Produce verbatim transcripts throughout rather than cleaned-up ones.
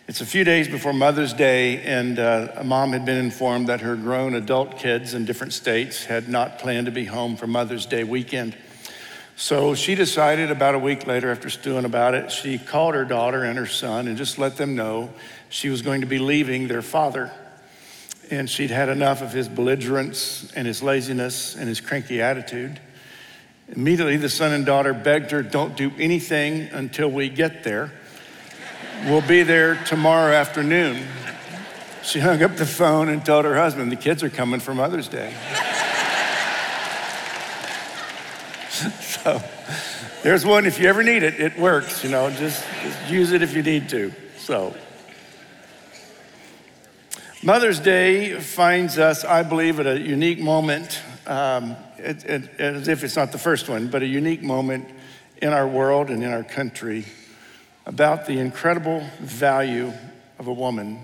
It's a few days before Mother's Day, and uh, a mom had been informed that her grown adult kids in different states had not planned to be home for Mother's Day weekend. So she decided about a week later, after stewing about it, she called her daughter and her son and just let them know she was going to be leaving their father. And she'd had enough of his belligerence and his laziness and his cranky attitude. Immediately, the son and daughter begged her, "Don't do anything until we get there. We'll be there tomorrow afternoon." She hung up the phone and told her husband, "The kids are coming for Mother's Day." So there's one, if you ever need it, it works, you know, just, just use it if you need to. So Mother's Day finds us, I believe, at a unique moment, um, it, it, as if it's not the first one, but a unique moment in our world and in our country about the incredible value of a woman.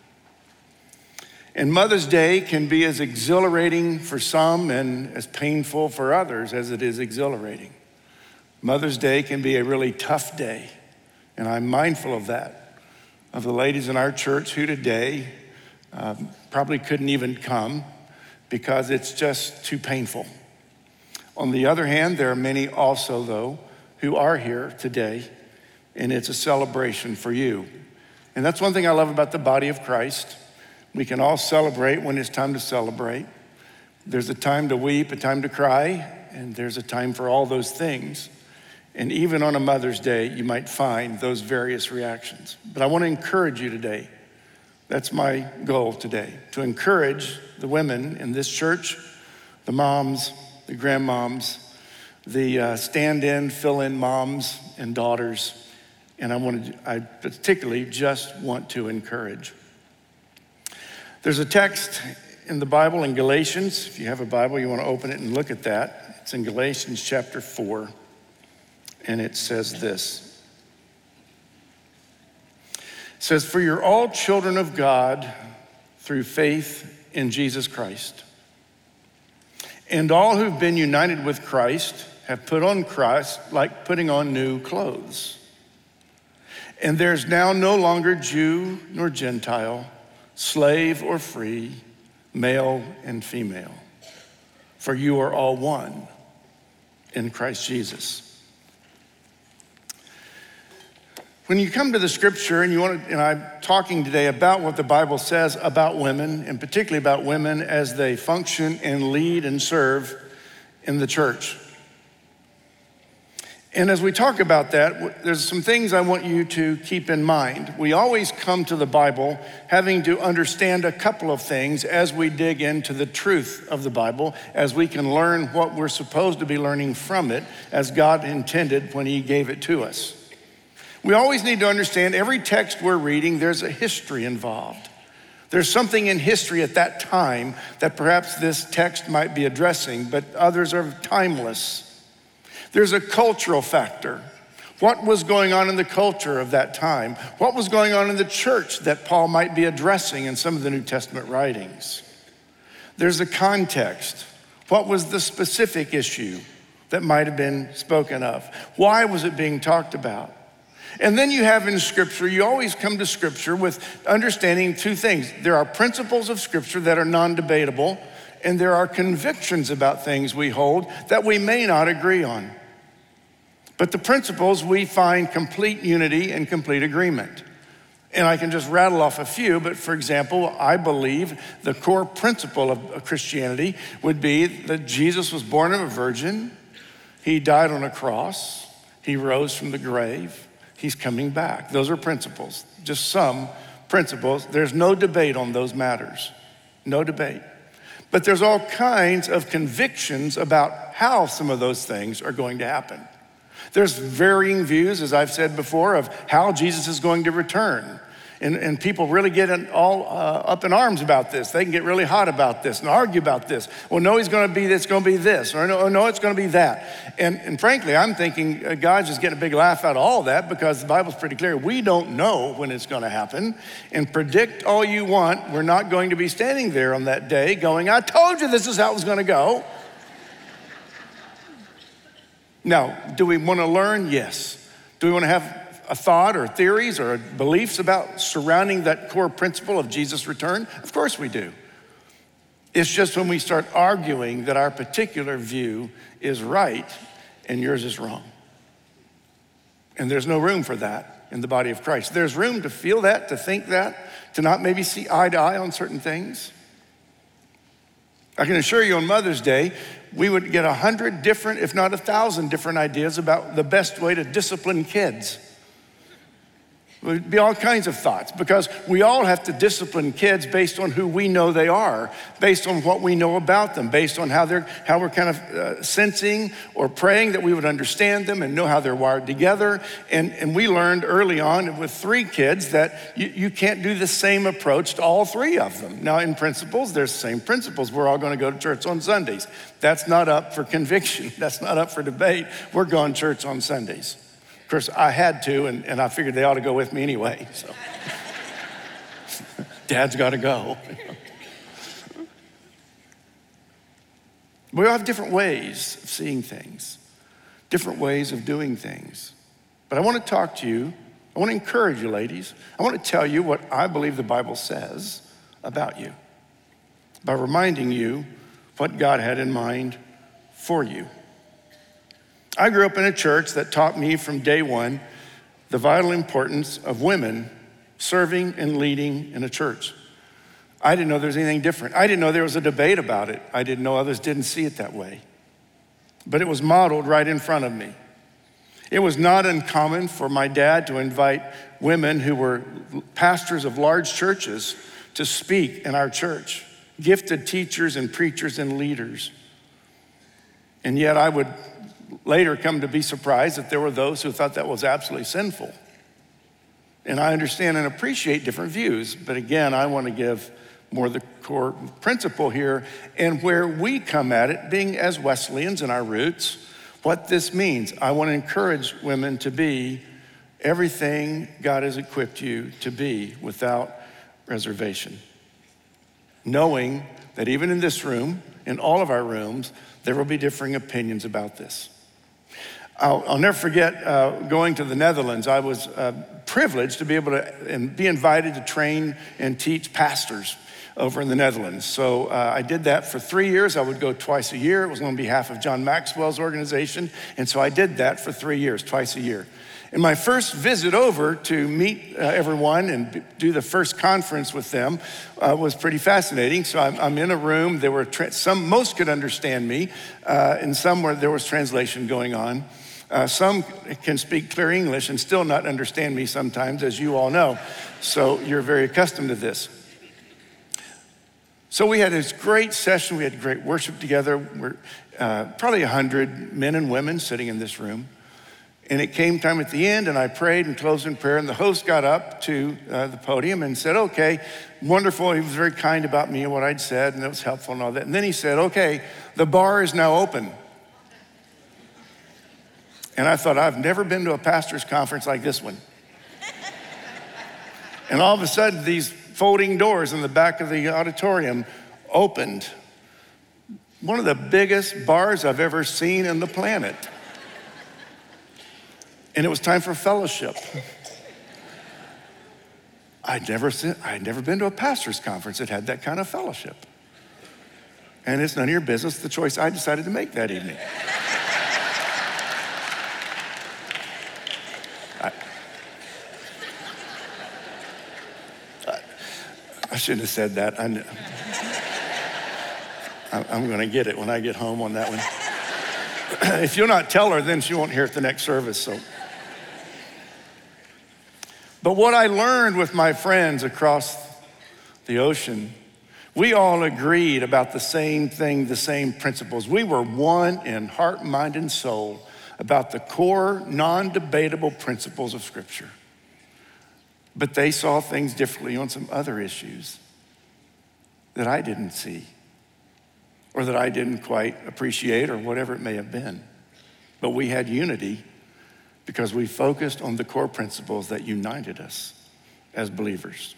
And Mother's Day can be as exhilarating for some and as painful for others as it is exhilarating. Mother's Day can be a really tough day, and I'm mindful of that, of the ladies in our church who today um, probably couldn't even come because it's just too painful. On the other hand, there are many also, though, who are here today, and it's a celebration for you. And that's one thing I love about the body of Christ. We can all celebrate when it's time to celebrate. There's a time to weep, a time to cry, and there's a time for all those things. And even on a Mother's Day, you might find those various reactions. But I want to encourage you today. That's my goal today, to encourage the women in this church, the moms, the grandmoms, the uh, stand-in, fill-in moms and daughters. And I want to, I particularly just want to encourage. There's a text in the Bible in Galatians. If you have a Bible, you want to open it and look at that. It's in Galatians chapter four, and it says this. It says, "For you're all children of God through faith in Jesus Christ. And all who've been united with Christ have put on Christ like putting on new clothes. And there's now no longer Jew nor Gentile, slave or free, male and female, for you are all one in Christ Jesus." When you come to the scripture and you want to, and I'm talking today about what the Bible says about women, and particularly about women as they function and lead and serve in the church. And as we talk about that, there's some things I want you to keep in mind. We always come to the Bible having to understand a couple of things as we dig into the truth of the Bible, as we can learn what we're supposed to be learning from it as God intended when he gave it to us. We always need to understand every text we're reading, there's a history involved. There's something in history at that time that perhaps this text might be addressing, but others are timeless. There's a cultural factor. What was going on in the culture of that time? What was going on in the church that Paul might be addressing in some of the New Testament writings? There's a context. What was the specific issue that might have been spoken of? Why was it being talked about? And then you have in Scripture, you always come to Scripture with understanding two things. There are principles of Scripture that are non-debatable, and there are convictions about things we hold that we may not agree on. But the principles, we find complete unity and complete agreement. And I can just rattle off a few, but for example, I believe the core principle of Christianity would be that Jesus was born of a virgin, he died on a cross, he rose from the grave, he's coming back. Those are principles, just some principles. There's no debate on those matters, no debate. But there's all kinds of convictions about how some of those things are going to happen. There's varying views, as I've said before, of how Jesus is going to return. And, and people really get in, all uh, up in arms about this. They can get really hot about this and argue about this. Well, no, he's going to be this, going to be this. Or no, no, it's going to be that. And, and frankly, I'm thinking uh, God's just getting a big laugh out of all that because the Bible's pretty clear. We don't know when it's going to happen. And predict all you want. We're not going to be standing there on that day going, I told you this is how it was going to go. Now, do we want to learn? Yes. Do we want to have a thought or theories or beliefs about surrounding that core principle of Jesus' return? Of course we do. It's just when we start arguing that our particular view is right and yours is wrong. And there's no room for that in the body of Christ. There's room to feel that, to think that, to not maybe see eye to eye on certain things. I can assure you on Mother's Day, we would get a hundred different, if not a thousand different ideas about the best way to discipline kids. It would be all kinds of thoughts because we all have to discipline kids based on who we know they are, based on what we know about them, based on how they're, how we're kind of uh, sensing or praying that we would understand them and know how they're wired together. And, and we learned early on with three kids that you, you can't do the same approach to all three of them. Now in principles, there's the same principles. We're all gonna go to church on Sundays. That's not up for conviction. That's not up for debate. We're going to church on Sundays. Of course, I had to, and, and I figured they ought to go with me anyway, so. Dad's got to go. We all have different ways of seeing things, different ways of doing things. But I want to talk to you, I want to encourage you, ladies. I want to tell you what I believe the Bible says about you by reminding you what God had in mind for you. I grew up in a church that taught me from day one the vital importance of women serving and leading in a church. I didn't know there was anything different. I didn't know there was a debate about it. I didn't know others didn't see it that way. But it was modeled right in front of me. It was not uncommon for my dad to invite women who were pastors of large churches to speak in our church, gifted teachers and preachers and leaders. And yet I would later come to be surprised that there were those who thought that was absolutely sinful. And I understand and appreciate different views, but again, I want to give more the core principle here and where we come at it, being as Wesleyans in our roots, what this means. I want to encourage women to be everything God has equipped you to be without reservation. Knowing that even in this room, in all of our rooms, there will be differing opinions about this. I'll, I'll never forget uh, going to the Netherlands. I was uh, privileged to be able to and be invited to train and teach pastors over in the Netherlands. So uh, I did that for three years. I would go twice a year. It was on behalf of John Maxwell's organization. And so I did that for three years, twice a year. And my first visit over to meet uh, everyone and b- do the first conference with them uh, was pretty fascinating. So I'm, I'm in a room. There were tra- some, most could understand me, uh, and some where there was translation going on. Uh, some can speak clear English and still not understand me sometimes, as you all know. So you're very accustomed to this. So we had this great session. We had great worship together. We're uh, probably a hundred men and women sitting in this room. And it came time at the end, and I prayed and closed in prayer, and the host got up to uh, the podium and said, okay, wonderful. He was very kind about me and what I'd said, and it was helpful and all that. And then he said, okay, the bar is now open. And I thought, I've never been to a pastor's conference like this one. And all of a sudden, these folding doors in the back of the auditorium opened. One of the biggest bars I've ever seen on the planet. And it was time for fellowship. I'd never seen, I'd never been to a pastor's conference that had that kind of fellowship. And it's none of your business the choice I decided to make that evening. I, I, I shouldn't have said that. I, I'm gonna get it when I get home on that one. If you'll not tell her, then she won't hear it the next service, so. But what I learned with my friends across the ocean, we all agreed about the same thing, the same principles. We were one in heart, mind, and soul about the core, non-debatable principles of Scripture. But they saw things differently on some other issues that I didn't see, or that I didn't quite appreciate, or whatever it may have been. But we had unity because we focused on the core principles that united us as believers.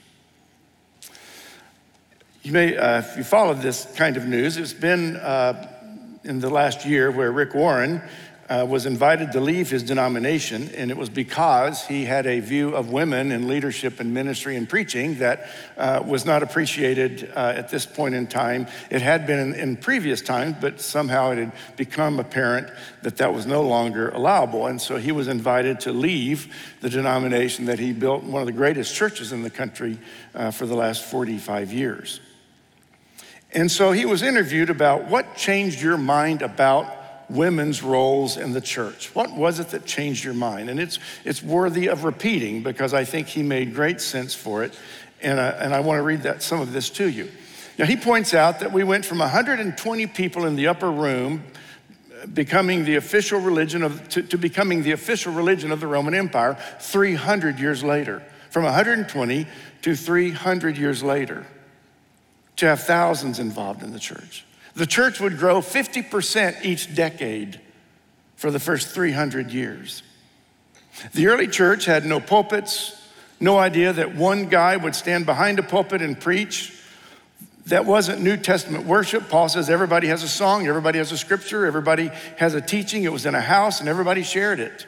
You may, uh, if you followed this kind of news, it's been uh, in the last year where Rick Warren uh, was invited to leave his denomination, and it was because he had a view of women in leadership and ministry and preaching that uh, was not appreciated uh, at this point in time. It had been in, in previous times, but somehow it had become apparent that that was no longer allowable. And so he was invited to leave the denomination that he built, one of the greatest churches in the country uh, for the last forty-five years. And so he was interviewed about what changed your mind about women's roles in the church. What was it that changed your mind? And it's it's worthy of repeating because I think he made great sense for it. And, uh, and I want to read that some of this to you. Now, he points out that we went from one hundred twenty people in the upper room becoming the official religion of, to, to becoming the official religion of the Roman Empire three hundred years later. From one hundred twenty to three hundred years later, to have thousands involved in the church. The church would grow fifty percent each decade for the first three hundred years. The early church had no pulpits, no idea that one guy would stand behind a pulpit and preach. That wasn't New Testament worship. Paul says everybody has a song, everybody has a scripture, everybody has a teaching. It was in a house and everybody shared it.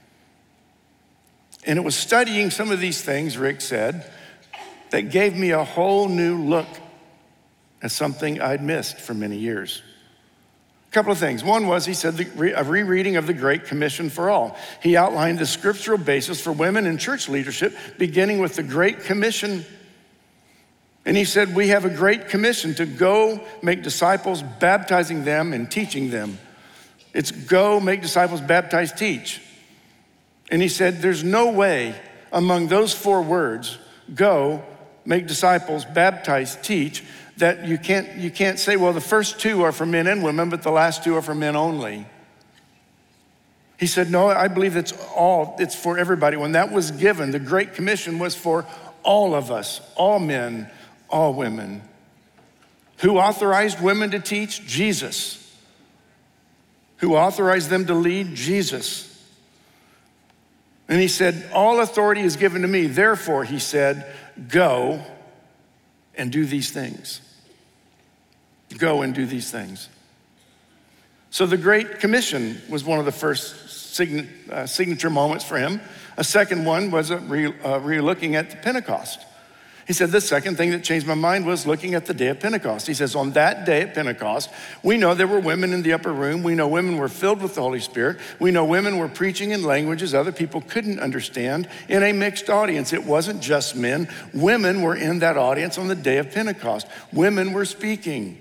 And it was studying some of these things, Rick said, that gave me a whole new look as something I'd missed for many years. A couple of things. One was, he said, the, a rereading of the Great Commission for all. He outlined the scriptural basis for women in church leadership, beginning with the Great Commission. And he said, we have a great commission to go make disciples, baptizing them and teaching them. It's go make disciples, baptize, teach. And he said, there's no way among those four words, go make disciples, baptize, teach, that you can't, you can't say, well, the first two are for men and women, but the last two are for men only. He said, no, I believe it's all, it's for everybody. When that was given, the Great Commission was for all of us, all men, all women. Who authorized women to teach? Jesus. Who authorized them to lead? Jesus. And he said, all authority is given to me. Therefore, he said, go and do these things. Go and do these things. So the Great Commission was one of the first sign, uh, signature moments for him. A second one was a re, uh, re-looking at the Pentecost. He said, the second thing that changed my mind was looking at the day of Pentecost. He says, on that day at Pentecost, we know there were women in the upper room. We know women were filled with the Holy Spirit. We know women were preaching in languages other people couldn't understand in a mixed audience. It wasn't just men. Women were in that audience on the day of Pentecost. Women were speaking.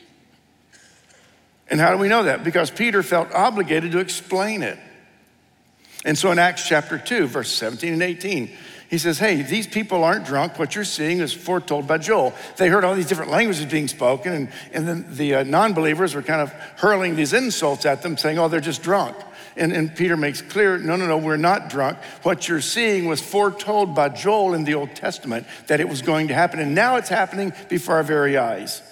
And how do we know that? Because Peter felt obligated to explain it. And so in Acts chapter two, verse seventeen and eighteen, he says, hey, these people aren't drunk. What you're seeing is foretold by Joel. They heard all these different languages being spoken, and, and then the uh, non-believers were kind of hurling these insults at them, saying, oh, they're just drunk. And, and Peter makes clear, no, no, no, we're not drunk. What you're seeing was foretold by Joel in the Old Testament that it was going to happen, and now it's happening before our very eyes.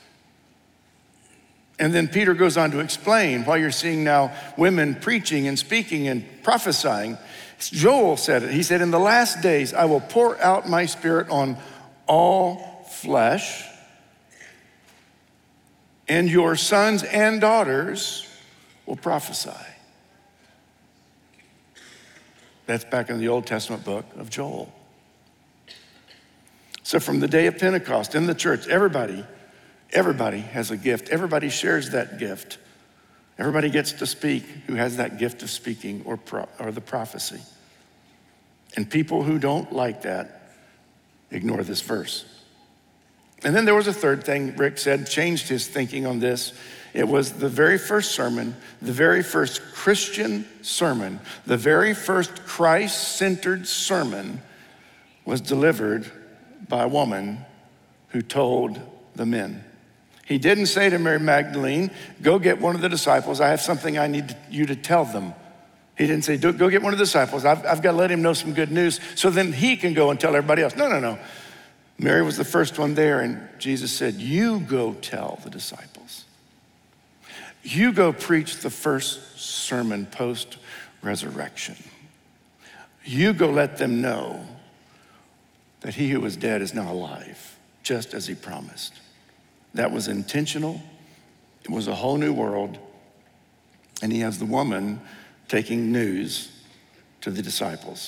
And then Peter goes on to explain why you're seeing now women preaching and speaking and prophesying. Joel said it. He said, in the last days, I will pour out my spirit on all flesh, and your sons and daughters will prophesy. That's back in the Old Testament book of Joel. So from the day of Pentecost in the church, everybody, everybody has a gift. Everybody shares that gift. Everybody gets to speak who has that gift of speaking or, pro- or the prophecy. And people who don't like that ignore this verse. And then there was a third thing Rick said, changed his thinking on this. It was the very first sermon, the very first Christian sermon, the very first Christ-centered sermon was delivered by a woman who told the men. He didn't say to Mary Magdalene, go get one of the disciples. I have something I need you to tell them. He didn't say, go get one of the disciples. I've, I've got to let him know some good news so then he can go and tell everybody else. No, no, no. Mary was the first one there, and Jesus said, you go tell the disciples. You go preach the first sermon post-resurrection. You go let them know that he who was dead is now alive, just as he promised. That was intentional. It was a whole new world. and he has the woman taking news to the disciples.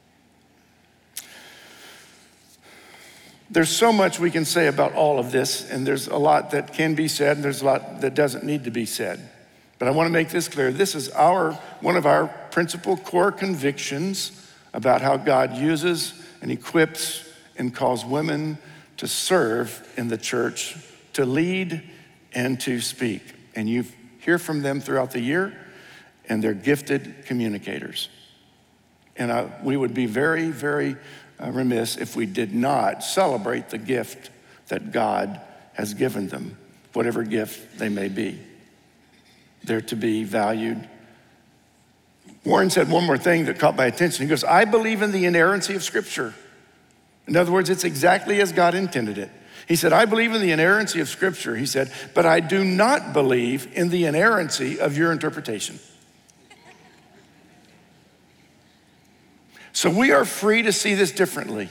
There's so much we can say about all of this, and there's a lot that can be said, and there's a lot that doesn't need to be said. But I want to make this clear. This is our one of our principal core convictions about how God uses and equips and calls women to serve in the church, to lead and to speak. And you hear from them throughout the year, and they're gifted communicators. And I, we would be very, very uh, remiss if we did not celebrate the gift that God has given them, whatever gift they may be. They're to be valued. Warren said one more thing that caught my attention. He goes, I believe in the inerrancy of Scripture. In other words, it's exactly as God intended it. He said, I believe in the inerrancy of Scripture. He said, but I do not believe in the inerrancy of your interpretation. So we are free to see this differently.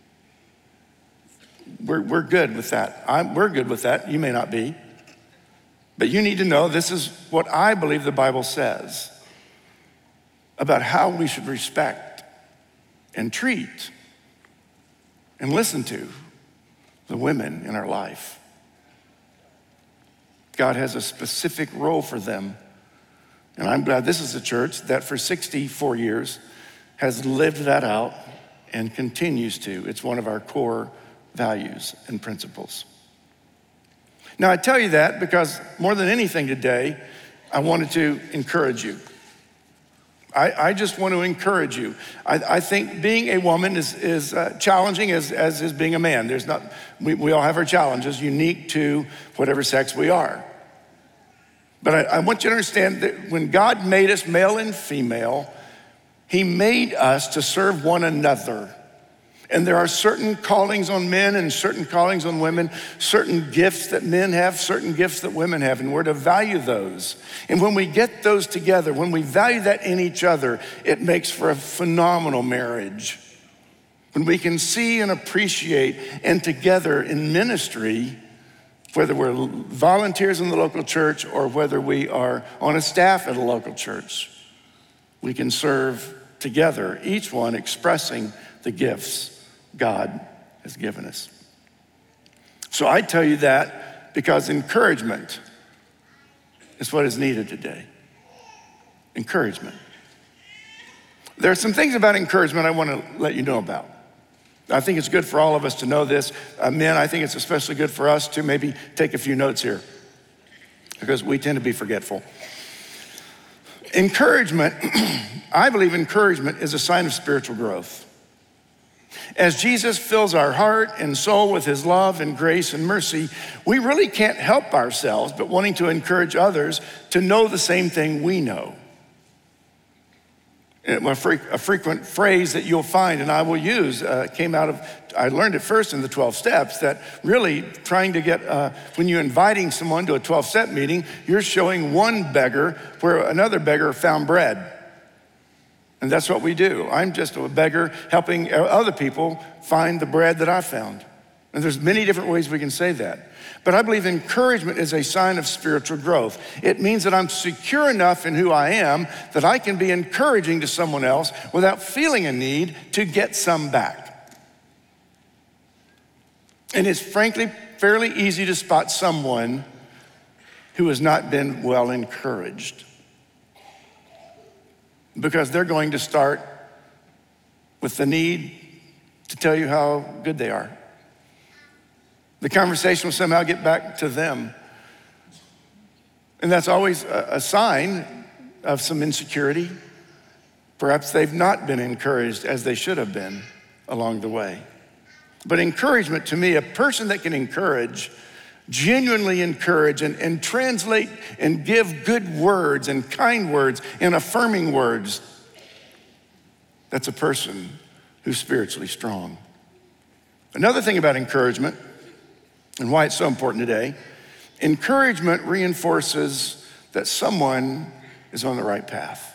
We're, we're good with that. I'm, we're good with that. You may not be. But you need to know this is what I believe the Bible says about how we should respect and treat and listen to the women in our life. God has a specific role for them. And I'm glad this is a church that for sixty-four years has lived that out and continues to. It's one of our core values and principles. Now, I tell you that because more than anything today, I wanted to encourage you. I, I just want to encourage you. I, I think being a woman is, is uh, challenging as, as is being a man. There's not, we, we all have our challenges unique to whatever sex we are. But I, I want you to understand that when God made us male and female, he made us to serve one another. And there are certain callings on men and certain callings on women, certain gifts that men have, certain gifts that women have, and we're to value those. And when we get those together, when we value that in each other, it makes for a phenomenal marriage. When we can see and appreciate and together in ministry, whether we're volunteers in the local church or whether we are on a staff at a local church, we can serve together, each one expressing the gifts God has given us. So I tell you that because encouragement is what is needed today. Encouragement. There are some things about encouragement I want to let you know about. I think it's good for all of us to know this. Uh, men, I think it's especially good for us to maybe take a few notes here because we tend to be forgetful. Encouragement, I believe encouragement is a sign of spiritual growth. As Jesus fills our heart and soul with his love and grace and mercy, we really can't help ourselves but wanting to encourage others to know the same thing we know. A, fre- a frequent phrase that you'll find, and I will use, uh, came out of, I learned it first in the twelve steps, that really trying to get, uh, when you're inviting someone to a twelve-step meeting, you're showing one beggar where another beggar found bread. And that's what we do. I'm just a beggar helping other people find the bread that I found. And there's many different ways we can say that. But I believe encouragement is a sign of spiritual growth. It means that I'm secure enough in who I am that I can be encouraging to someone else without feeling a need to get some back. And it's frankly fairly easy to spot someone who has not been well encouraged, because they're going to start with the need to tell you how good they are. The conversation will somehow get back to them. And that's always a, a sign of some insecurity. Perhaps they've not been encouraged as they should have been along the way. But encouragement, to me, a person that can encourage, genuinely encourage and, and translate and give good words and kind words and affirming words, that's a person who's spiritually strong. Another thing about encouragement and why it's so important today, encouragement reinforces that someone is on the right path.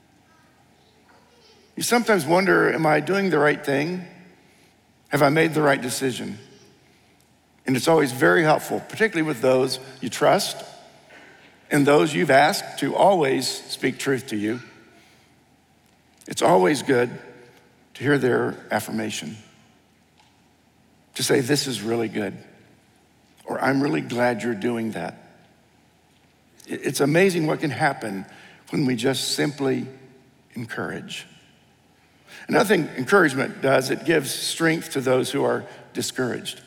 You sometimes wonder, am I doing the right thing? Have I made the right decision? And it's always very helpful, particularly with those you trust and those you've asked to always speak truth to you. It's always good to hear their affirmation, to say, this is really good, or I'm really glad you're doing that. It's amazing what can happen when we just simply encourage. Another thing encouragement does, it gives strength to those who are discouraged.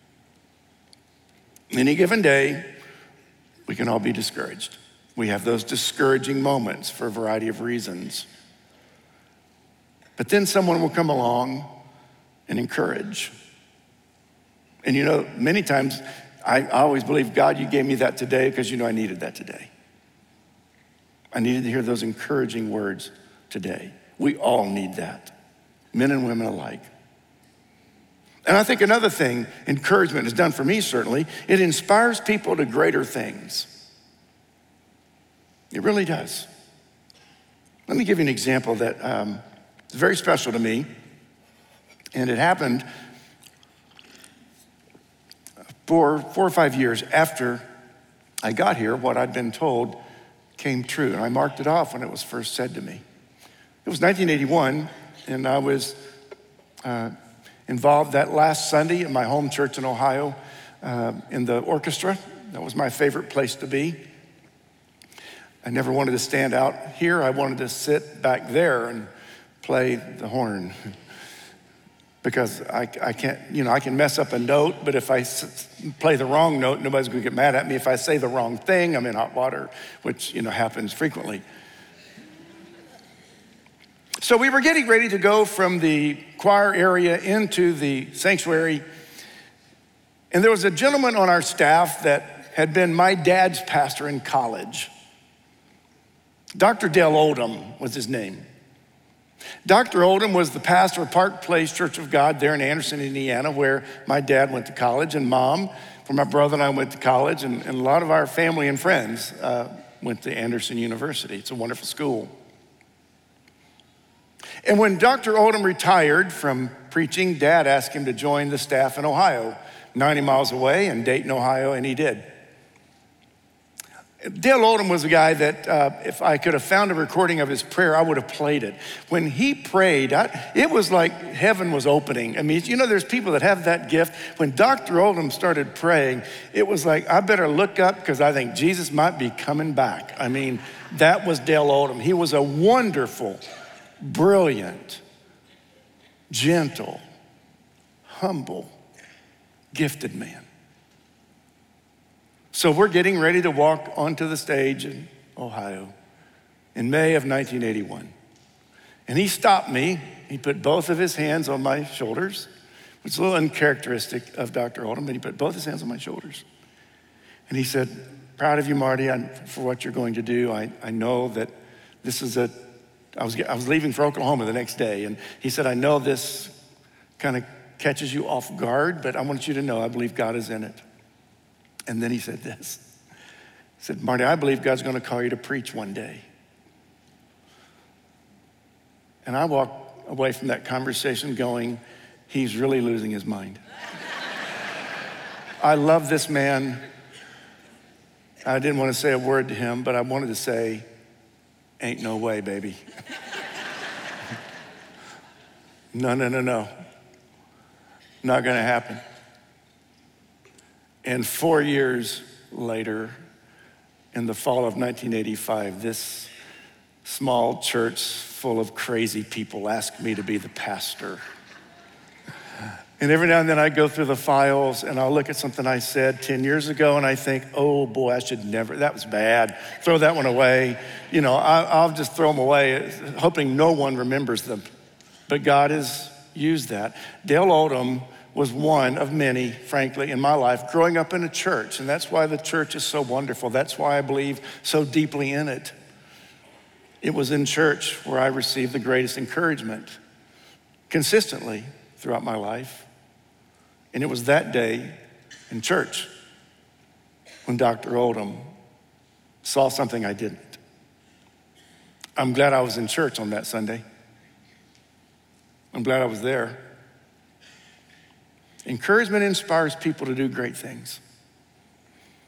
Any given day, we can all be discouraged. We have those discouraging moments for a variety of reasons. But then someone will come along and encourage. And you know, many times, I always believe, God, you gave me that today because you know I needed that today. I needed to hear those encouraging words today. We all need that, men and women alike. And I think another thing encouragement has done for me, certainly, it inspires people to greater things. It really does. Let me give you an example that um, is very special to me. And it happened for four or five years after I got here. What I'd been told came true, and I marked it off when it was first said to me. It was nineteen eighty-one, and I was uh, involved that last Sunday in my home church in Ohio uh, in the orchestra. That was my favorite place to be. I never wanted to stand out here. I wanted to sit back there and play the horn because I, I can't, you know, I can mess up a note, but if I s- play the wrong note, nobody's gonna get mad at me. If I say the wrong thing, I'm in hot water, which, you know, happens frequently. So we were getting ready to go from the choir area into the sanctuary, and there was a gentleman on our staff that had been my dad's pastor in college. Doctor Dale Oldham was his name. Doctor Oldham was the pastor of Park Place Church of God there in Anderson, Indiana, where my dad went to college, and mom, where my brother and I went to college, and, and a lot of our family and friends uh, went to Anderson University. It's a wonderful school. And when Doctor Oldham retired from preaching, Dad asked him to join the staff in Ohio, ninety miles away in Dayton, Ohio, and he did. Dale Oldham was a guy that uh, if I could have found a recording of his prayer, I would have played it. When he prayed, I, it was like heaven was opening. I mean, you know, there's people that have that gift. When Doctor Oldham started praying, it was like, I better look up because I think Jesus might be coming back. I mean, that was Dale Oldham. He was a wonderful, brilliant, gentle, humble, gifted man. So we're getting ready to walk onto the stage in Ohio in May of nineteen eighty-one. And he stopped me. He put both of his hands on my shoulders, which is a little uncharacteristic of Doctor Oldham, but he put both his hands on my shoulders. And he said, proud of you, Marty, for what you're going to do. I, I know that this is a, I was, I was leaving for Oklahoma the next day. And he said, I know this kind of catches you off guard, but I want you to know I believe God is in it. And then he said this. He said, Marty, I believe God's gonna call you to preach one day. And I walked away from that conversation going, he's really losing his mind. I love this man. I didn't want to say a word to him, but I wanted to say, ain't no way, baby. No, no, no, no. Not gonna happen. And four years later, in the fall of nineteen eighty-five, this small church full of crazy people asked me to be the pastor. And every now and then I go through the files and I'll look at something I said ten years ago and I think, oh boy, I should never, that was bad. Throw that one away. You know, I, I'll just throw them away, hoping no one remembers them. But God has used that. Dale Oldham was one of many, frankly, in my life, growing up in a church. And that's why the church is so wonderful. That's why I believe so deeply in it. It was in church where I received the greatest encouragement consistently throughout my life. And it was that day in church when Doctor Oldham saw something I didn't. I'm glad I was in church on that Sunday. I'm glad I was there. Encouragement inspires people to do great things.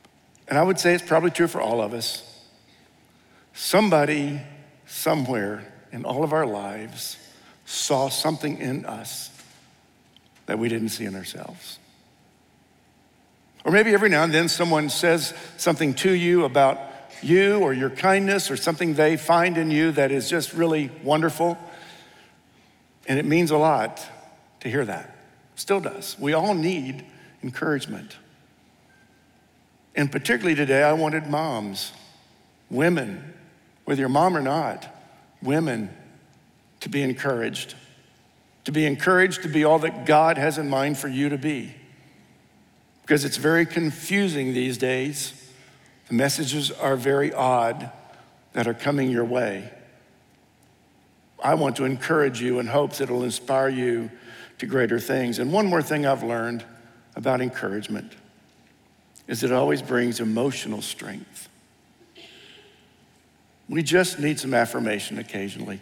And I would say it's probably true for all of us. Somebody, somewhere in all of our lives saw something in us that we didn't see in ourselves. Or maybe every now and then someone says something to you about you or your kindness or something they find in you that is just really wonderful. And it means a lot to hear that. Still does. We all need encouragement. And particularly today, I wanted moms, women, whether you're a mom or not, women to be encouraged. To be encouraged to be all that God has in mind for you to be. Because it's very confusing these days. The messages are very odd that are coming your way. I want to encourage you in hopes that it'll inspire you to greater things. And one more thing I've learned about encouragement is that it always brings emotional strength. We just need some affirmation occasionally.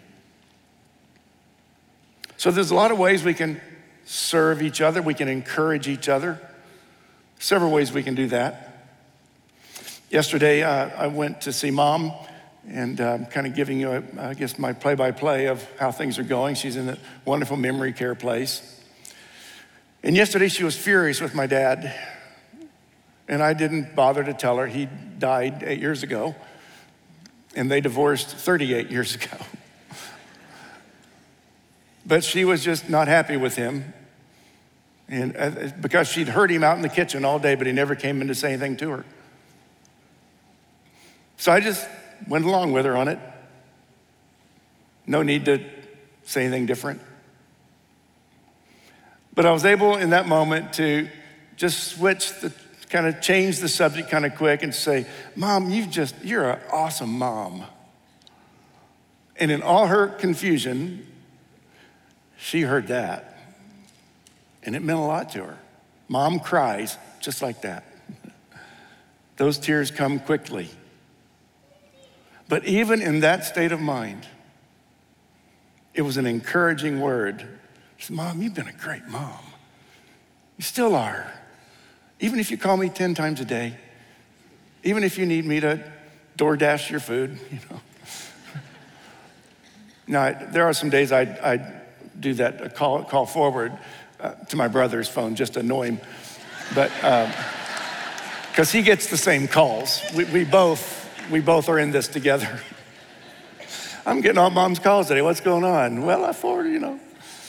So there's a lot of ways we can serve each other. We can encourage each other. Several ways we can do that. Yesterday, uh, I went to see Mom, and I'm um, kind of giving you, a, I guess, my play-by-play of how things are going. She's in a wonderful memory care place. And yesterday, she was furious with my dad, and I didn't bother to tell her. He died eight years ago, and they divorced thirty-eight years ago. But she was just not happy with him. And uh, because she'd heard him out in the kitchen all day, but he never came in to say anything to her. So I just went along with her on it. No need to say anything different. But I was able in that moment to just switch the, kind of change the subject kind of quick and say, Mom, you've just, you're an awesome mom. And in all her confusion, she heard that. And it meant a lot to her. Mom cries just like that. Those tears come quickly. But even in that state of mind, it was an encouraging word. She said, Mom, you've been a great mom. You still are. Even if you call me ten times a day, even if you need me to DoorDash your food, you know. Now, there are some days I I do that, a call, call forward uh, to my brother's phone just to annoy him. But, because um, he gets the same calls. We, we both, we both are in this together. I'm getting all Mom's calls today. What's going on? Well, I forwarded, you know.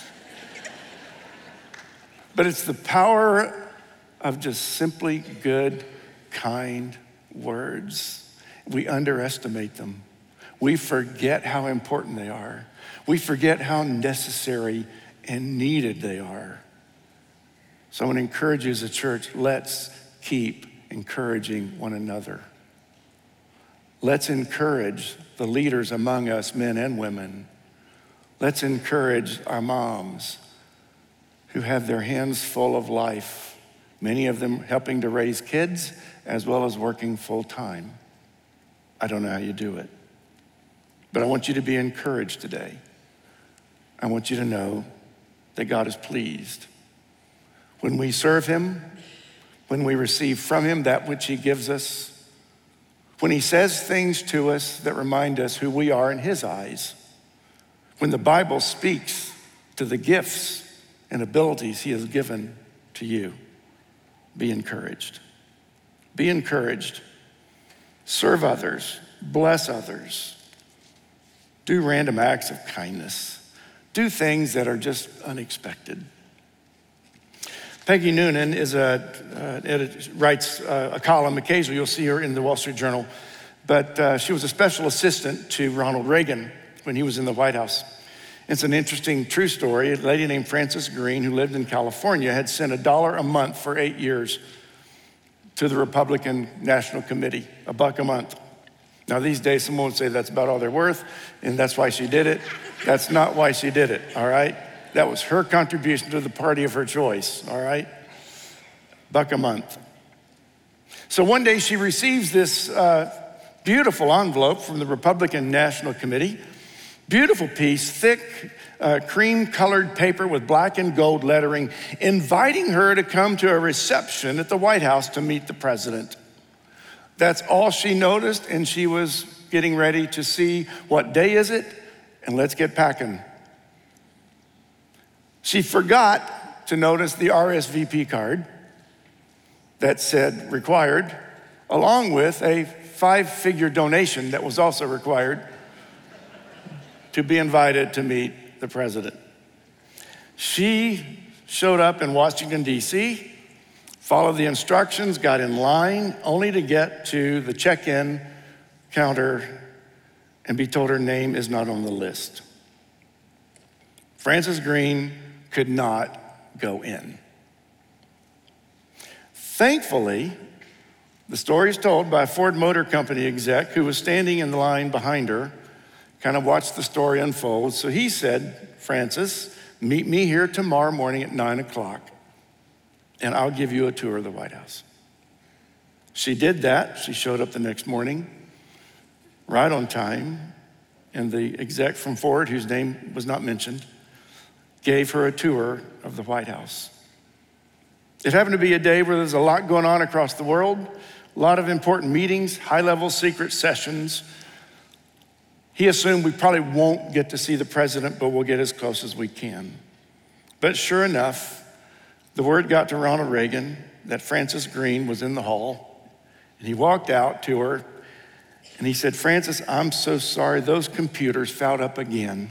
But it's the power of just simply good, kind words. We underestimate them. We forget how important they are. We forget how necessary and needed they are. So I want to encourage you as a church, let's keep encouraging one another. Let's encourage the leaders among us, men and women. Let's encourage our moms who have their hands full of life, many of them helping to raise kids as well as working full time. I don't know how you do it, but I want you to be encouraged today. I want you to know that God is pleased. When we serve him, when we receive from him that which he gives us, when he says things to us that remind us who we are in his eyes, when the Bible speaks to the gifts and abilities he has given to you, be encouraged. Be encouraged. Serve others. Bless others. Do random acts of kindness. Do things that are just unexpected. Peggy Noonan is a, uh, edit, writes uh, a column occasionally. You'll see her in the Wall Street Journal. But uh, she was a special assistant to Ronald Reagan when he was in the White House. It's an interesting true story. A lady named Frances Green, who lived in California, had sent a dollar a month for eight years to the Republican National Committee, a buck a month. Now, these days, someone would say that's about all they're worth, and that's why she did it. That's not why she did it, all right? That was her contribution to the party of her choice, all right? Buck a month. So one day she receives this uh, beautiful envelope from the Republican National Committee, beautiful piece, thick, uh, cream-colored paper with black and gold lettering, inviting her to come to a reception at the White House to meet the president. That's all she noticed, and she was getting ready to see what day is it, and let's get packing. She forgot to notice the R S V P card that said required, along with a five-figure donation that was also required to be invited to meet the president. She showed up in Washington, D C, followed the instructions, got in line, only to get to the check-in counter and be told her name is not on the list. Frances Green could not go in. Thankfully, the story is told by a Ford Motor Company exec who was standing in the line behind her, kind of watched the story unfold. So he said, Frances, meet me here tomorrow morning at nine o'clock, and I'll give you a tour of the White House. She did that. She showed up the next morning, right on time, and the exec from Ford, whose name was not mentioned, gave her a tour of the White House. It happened to be a day where there's a lot going on across the world, a lot of important meetings, high-level secret sessions. He assumed we probably won't get to see the president, but we'll get as close as we can. But sure enough, the word got to Ronald Reagan that Frances Green was in the hall, and he walked out to her, and he said, Frances, I'm so sorry, those computers fouled up again,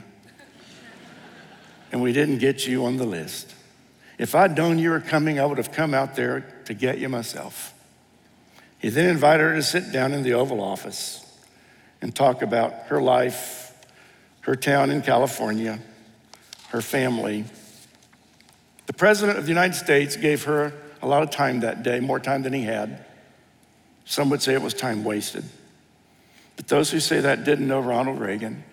and we didn't get you on the list. If I'd known you were coming, I would have come out there to get you myself. He then invited her to sit down in the Oval Office and talk about her life, her town in California, her family. The President of the United States gave her a lot of time that day, more time than he had. Some would say it was time wasted. But those who say that didn't know Ronald Reagan.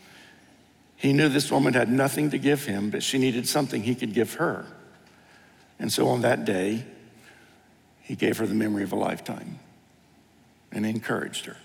He knew this woman had nothing to give him, but she needed something he could give her. And so on that day, he gave her the memory of a lifetime and encouraged her.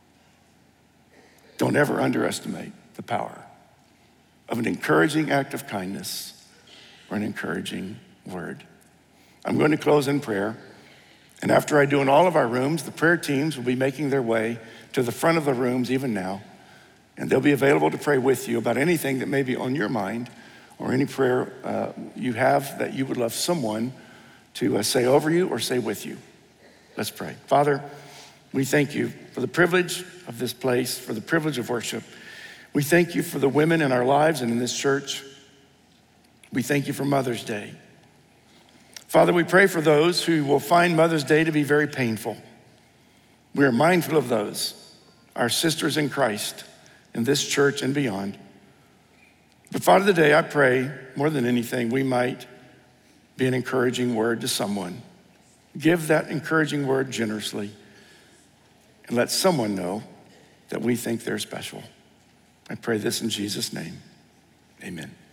Don't ever underestimate the power of an encouraging act of kindness or an encouraging word. I'm going to close in prayer. And after I do in all of our rooms, the prayer teams will be making their way to the front of the rooms even now. And they'll be available to pray with you about anything that may be on your mind or any prayer uh, you have that you would love someone to uh, say over you or say with you. Let's pray. Father, we thank you for the privilege of this place, for the privilege of worship. We thank you for the women in our lives and in this church. We thank you for Mother's Day. Father, we pray for those who will find Mother's Day to be very painful. We are mindful of those, our sisters in Christ, in this church and beyond. But Father, today I pray more than anything, we might be an encouraging word to someone. Give that encouraging word generously and let someone know that we think they're special. I pray this in Jesus' name, amen.